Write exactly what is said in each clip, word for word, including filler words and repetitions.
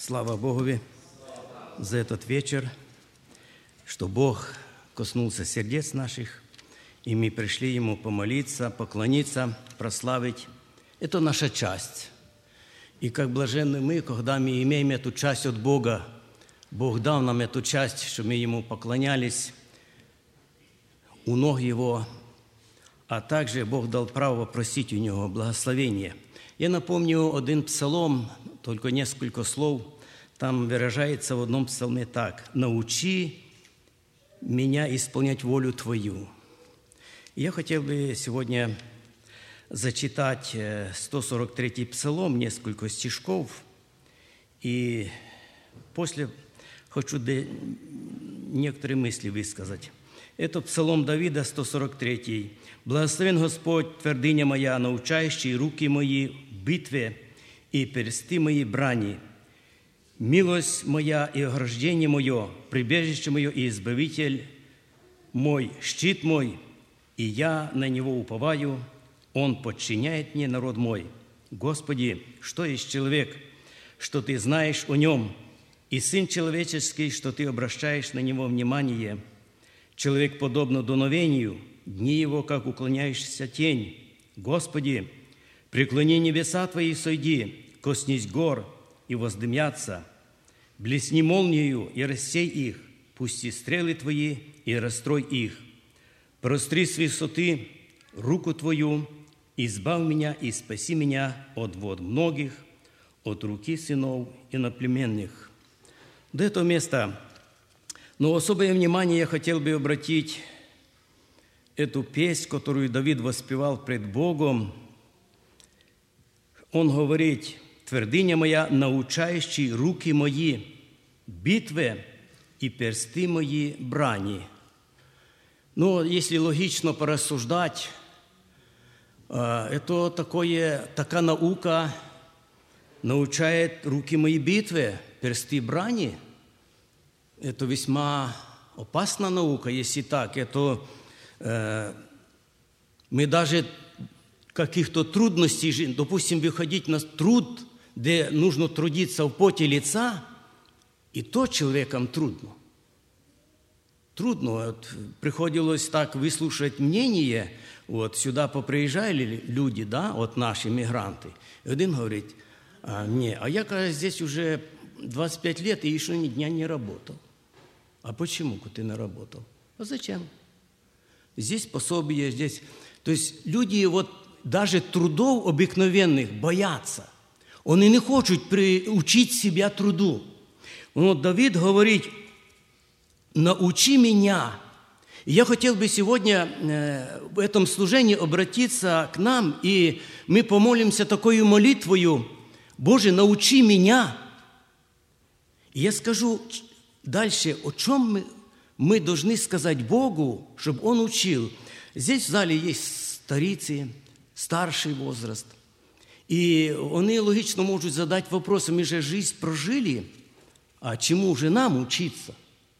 Слава Богу за этот вечер, что Бог коснулся сердец наших, и мы пришли Ему помолиться, поклониться, прославить. Это наша часть. И как блаженны мы, когда мы имеем эту часть от Бога, Бог дал нам эту часть, чтобы мы Ему поклонялись у ног Его, а также Бог дал право просить у Него благословения. Я напомню один псалом, только несколько слов. Там выражается в одном псалме так: «Научи меня исполнять волю Твою». Я хотел бы сегодня зачитать сто сорок третий псалом, несколько стишков, и после хочу некоторые мысли высказать. Это псалом Давида, сто сорок третий. «Благословен Господь, твердыня моя, научающий руки мои в битве и персты мои брани. Милость моя и ограждение мое, прибежище мое и избавитель мой, щит мой, и я на него уповаю, он подчиняет мне народ мой. Господи, что есть человек, что Ты знаешь о нем, и сын человеческий, что Ты обращаешь на него внимание. Человек подобно дуновению, дни его, как уклоняющаяся тень. Господи, преклони небеса Твои и сойди, коснись гор и воздымятся. Блесни молниею и рассей их, пусти стрелы Твои и расстрой их. Простри с высоты руку Твою, избавь меня и спаси меня от вод многих, от руки сынов иноплеменных». До этого места. Но особое внимание я хотел бы обратить эту песнь, которую Давид воспевал пред Богом. Он говорит: «Твердыня моя, научающий руки мои битве и персты мои брани». Но если логично порассуждать, это такое, такая наука научает руки мои битве, персты брани. Это весьма опасная наука, если так. Это э, мы даже каких-то трудностей, допустим, выходить на труд, где нужно трудиться в поте лица, и то человеком трудно. Трудно. Вот, приходилось так выслушать мнение. Вот, сюда поприезжали люди, да, вот наши мигранты. И один говорит: а, не, а я, кажется, здесь уже двадцать пять лет и еще ни дня не работал. А почему ты не работал? А зачем? Здесь пособие, здесь... То есть люди вот даже трудов обыкновенных боятся. Они не хотят приучить себя труду. Но Давид говорит: «Научи меня». И я хотел бы сегодня в этом служении обратиться к нам, и мы помолимся такой молитвою: «Боже, научи меня». И я скажу дальше, о чем мы, мы должны сказать Богу, чтобы Он учил. Здесь в зале есть старицы, старший возраст. И они логично могут задать вопрос: мы же жизнь прожили, а чему же нам учиться?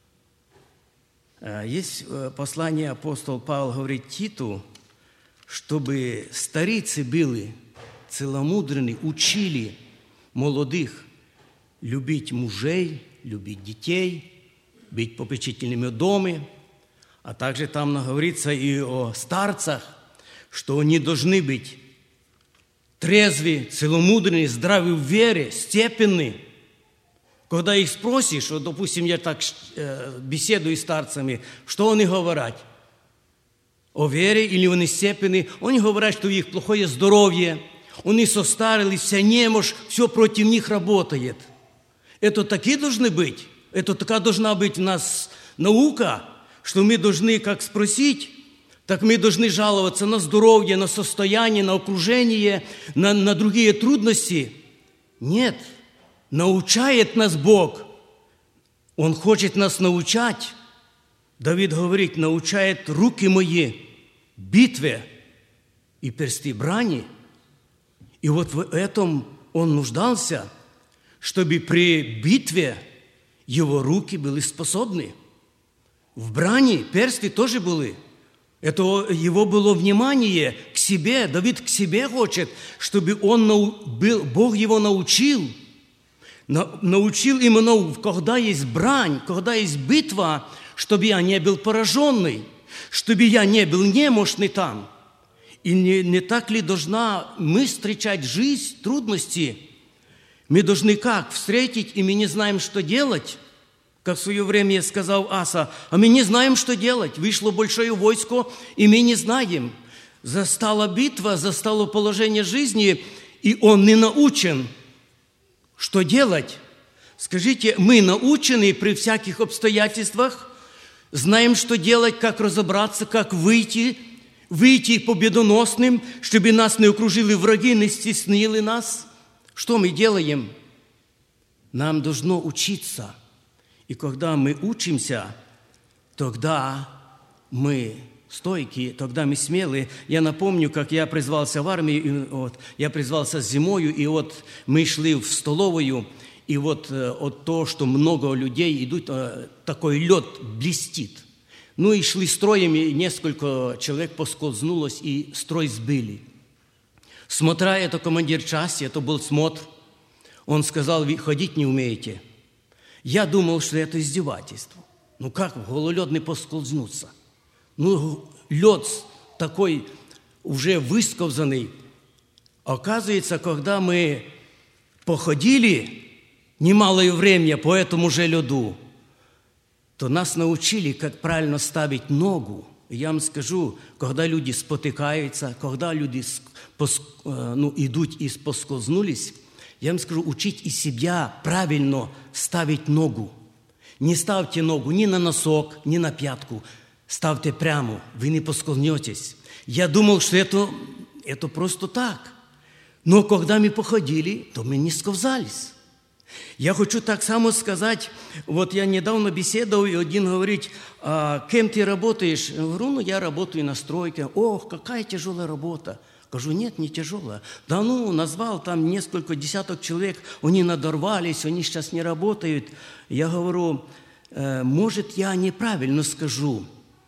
Есть послание, апостол Павел говорит Титу, чтобы старицы были целомудренны, учили молодых любить мужей, любить детей, быть попечительными в доме. А также там говорится и о старцах, что они должны быть трезвы, целомудренны, здравы в вере, степенны. Когда их спросишь, вот, допустим, я так э, беседую с старцами, что они говорят? О вере или они степенны? Они говорят, что у них плохое здоровье, они состарились, вся немощь, все против них работает. Это такие должны быть. Это такая должна быть у нас наука, что мы должны как спросить, так мы должны жаловаться на здоровье, на состояние, на окружение, на, на другие трудности. Нет. Научает нас Бог. Он хочет нас научать. Давид говорит: научает руки мои битве и персты брани. И вот в этом он нуждался, чтобы при битве его руки были способны. В брани персты тоже были. Это его было внимание к себе. Давид к себе хочет, чтобы он был, Бог его научил. Научил именно, когда есть брань, когда есть битва, чтобы я не был пораженный, чтобы я не был немощный там. И не, не так ли должна мы встречать жизнь, трудности? Мы должны как? Встретить, и мы не знаем, что делать? Как в свое время сказал Аса, а мы не знаем, что делать. Вышло большое войско, и мы не знаем. Застала битва, застало положение жизни, и он не научен. Что делать? Скажите, мы научены при всяких обстоятельствах, знаем, что делать, как разобраться, как выйти, выйти победоносным, чтобы нас не окружили враги, не стеснили нас. Что мы делаем? Нам должно учиться. И когда мы учимся, тогда мы стойкие, тогда мы смелые. Я напомню, как я призвался в армию, вот, я призвался зимою, и вот мы шли в столовую, и вот от того, что много людей идут, такой лед блестит. Ну и шли строем, и несколько человек поскользнулось, и строй сбили. Смотря, это командир части, это был смотр, он сказал, вы ходить не умеете. Я думал, что это издевательство. Ну как в гололед не поскользнуться? Ну, лед такой уже высковзанный. Оказывается, когда мы походили немалое время по этому же льду, то нас научили, как правильно ставить ногу. И я вам скажу, когда люди спотыкаются, когда люди ну, идут и поскользнулись, я вам скажу, учить и себя правильно ставить ногу. Не ставьте ногу ни на носок, ни на пятку. Ставьте прямо, вы не поскользнетесь. Я думал, что это, это просто так. Но когда мы походили, то мы не сковзались. Я хочу так само сказать, вот я недавно беседовал, и один говорит, а кем ты работаешь? Я говорю, ну я работаю на стройке. Ох, какая тяжелая работа. Скажу, нет, не тяжелая. Да ну, назвал там несколько десяток человек, они надорвались, они сейчас не работают. Я говорю, может, я неправильно скажу,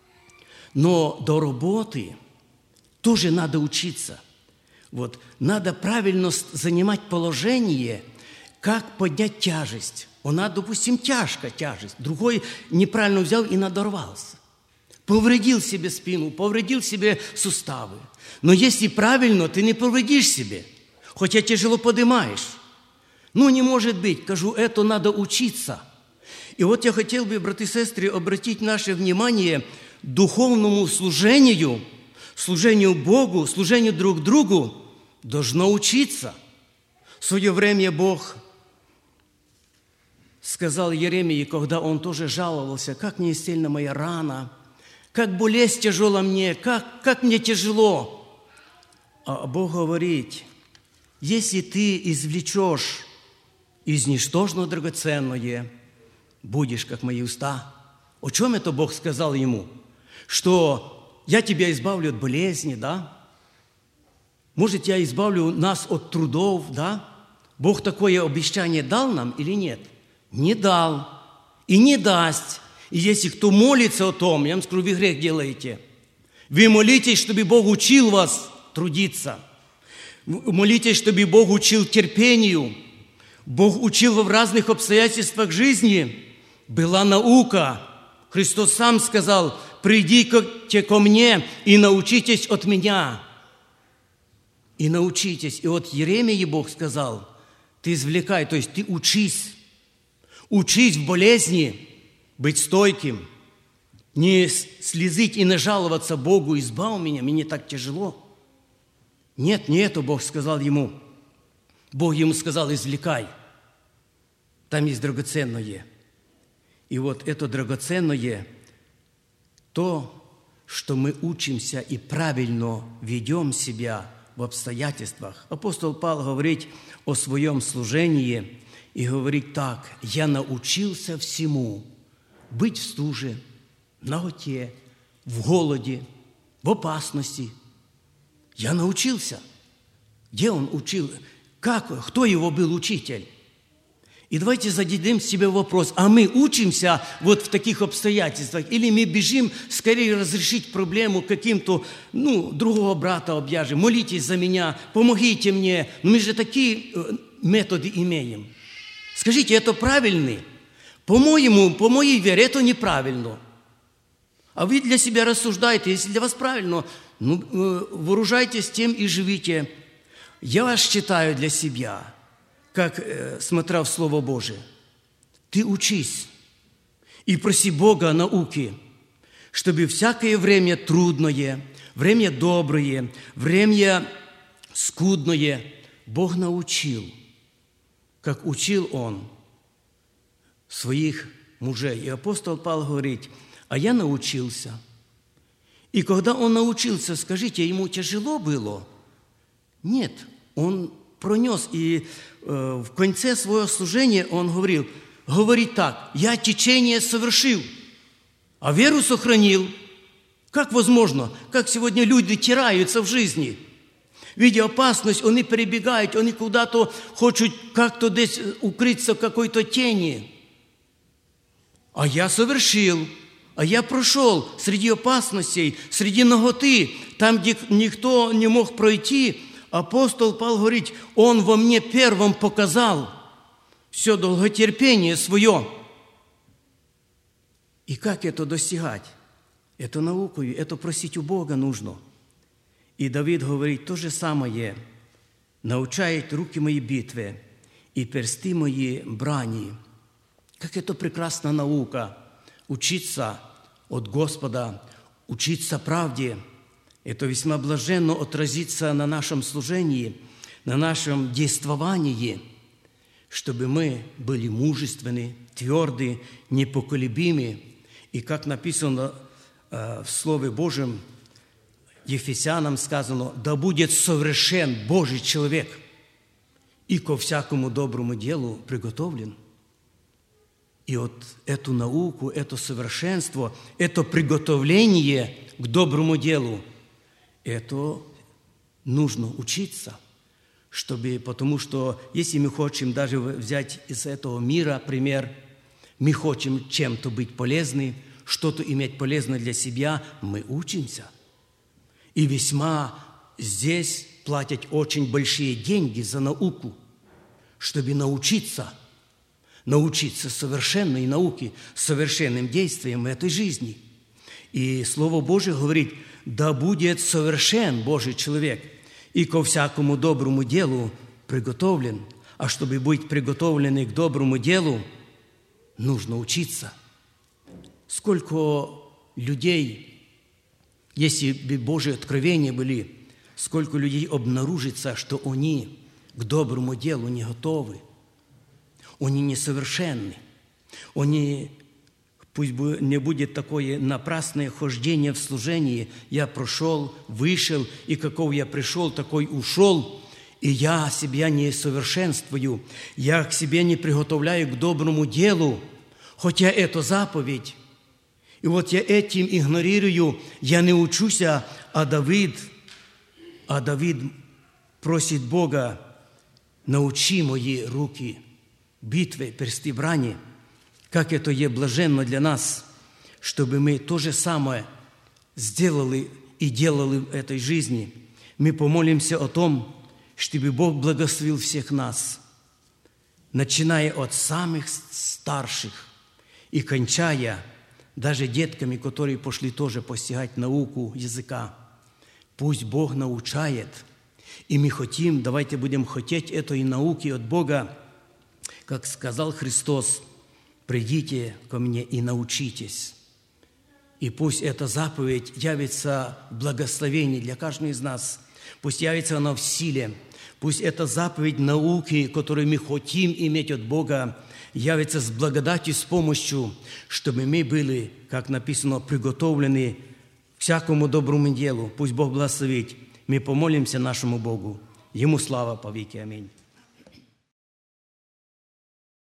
но до работы тоже надо учиться. Вот, надо правильно занимать положение, как поднять тяжесть. Она, допустим, тяжкая тяжесть. Другой неправильно взял и надорвался. Повредил себе спину, повредил себе суставы. Но если правильно, ты не повредишь себе, хотя тяжело поднимаешь. Ну, не может быть, скажу, это надо учиться. И вот я хотел бы, братья и сестры, обратить наше внимание к духовному служению, служению Богу, служению друг другу, должно учиться. В свое время Бог сказал Еремии, когда он тоже жаловался, как мне сильна моя рана, как болезнь тяжела мне, как, как мне тяжело. А Бог говорит, если ты извлечешь из ничтожного драгоценное, будешь, как мои уста. О чем это Бог сказал ему? Что я тебя избавлю от болезни, да? Может, я избавлю нас от трудов, да? Бог такое обещание дал нам или нет? Не дал и не даст. И если кто молится о том, я вам скажу, вы грех делаете. Вы молитесь, чтобы Бог учил вас трудиться. Молитесь, чтобы Бог учил терпению. Бог учил в разных обстоятельствах жизни. Была наука. Христос сам сказал, придите ко мне и научитесь от меня. И научитесь. И от Еремии Бог сказал, ты извлекай, то есть ты учись. Учись в болезни быть стойким. Не слезить и не жаловаться Богу, избавь меня, мне так тяжело. Нет, не это Бог сказал ему. Бог ему сказал, извлекай. Там есть драгоценное. И вот это драгоценное, то, что мы учимся и правильно ведем себя в обстоятельствах. Апостол Павел говорит о своем служении и говорит так, я научился всему быть в стуже, в наготе, в голоде, в опасности. Я научился. Где он учил? Как? Кто его был учитель? И давайте зададим себе вопрос, а мы учимся вот в таких обстоятельствах, или мы бежим скорее разрешить проблему каким-то, ну, другого брата объяжем, молитесь за меня, помогите мне. Но мы же такие методы имеем. Скажите, это правильно? По-моему, по моей вере, это неправильно. А вы для себя рассуждаете, если для вас правильно, ну, вооружайтесь тем и живите. Я вас считаю для себя, как, смотря в Слово Божие, ты учись и проси Бога науки, чтобы всякое время трудное, время доброе, время скудное Бог научил, как учил Он своих мужей. И апостол Павел говорит, а я научился. И когда он научился, скажите, ему тяжело было? Нет, он пронес. И э, в конце своего служения он говорил, говорит так, я течение совершил, а веру сохранил. Как возможно? Как сегодня люди теряются в жизни? Видя опасность, они перебегают, они куда-то хотят как-то здесь укрыться в какой-то тени. А я совершил, а я прошел среди опасностей, среди наготы, там, где никто не мог пройти. Апостол Павел говорит, он во мне первым показал все долготерпение свое. И как это достигать? Это наукою, это просить у Бога нужно. И Давид говорит то же самое. Научает руки мои битве и персты мои брани. Как это прекрасна наука. Учиться от Господа, учиться правде. Это весьма блаженно отразится на нашем служении, на нашем действовании, чтобы мы были мужественны, тверды, непоколебимы. И как написано э, в Слове Божьем, Ефесянам сказано, да будет совершен Божий человек и ко всякому доброму делу приготовлен. И вот эту науку, это совершенство, это приготовление к доброму делу, это нужно учиться, чтобы, потому что если мы хотим даже взять из этого мира пример, мы хотим чем-то быть полезны, что-то иметь полезное для себя, мы учимся. И весьма здесь платят очень большие деньги за науку, чтобы научиться, научиться совершенной науке, совершенным действиям в этой жизни. И Слово Божие говорит, да будет совершен Божий человек и ко всякому доброму делу приготовлен. А чтобы быть приготовленным к доброму делу, нужно учиться. Сколько людей, если бы Божьи откровения были, сколько людей обнаружится, что они к доброму делу не готовы. Они несовершенны. Они, пусть не будет такое напрасное хождение в служении. Я прошел, вышел, и каков я пришел, такой ушел. И я себя не совершенствую. Я к себе не приготовляю к доброму делу. Хотя это заповедь. И вот я этим игнорирую. Я не учусь, а Давид, а Давид просит Бога, научи мои руки битве, персты брани, как это есть блаженно для нас, чтобы мы то же самое сделали и делали в этой жизни. Мы помолимся о том, чтобы Бог благословил всех нас, начиная от самых старших и кончая даже детками, которые пошли тоже постигать науку языка. Пусть Бог научает, и мы хотим, давайте будем хотеть этой науки от Бога, как сказал Христос, придите ко мне и научитесь. И пусть эта заповедь явится благословением для каждого из нас. Пусть явится она в силе. Пусть эта заповедь науки, которую мы хотим иметь от Бога, явится с благодатью, с помощью, чтобы мы были, как написано, приготовлены к всякому доброму делу. Пусть Бог благословит. Мы помолимся нашему Богу. Ему слава по веки. Аминь.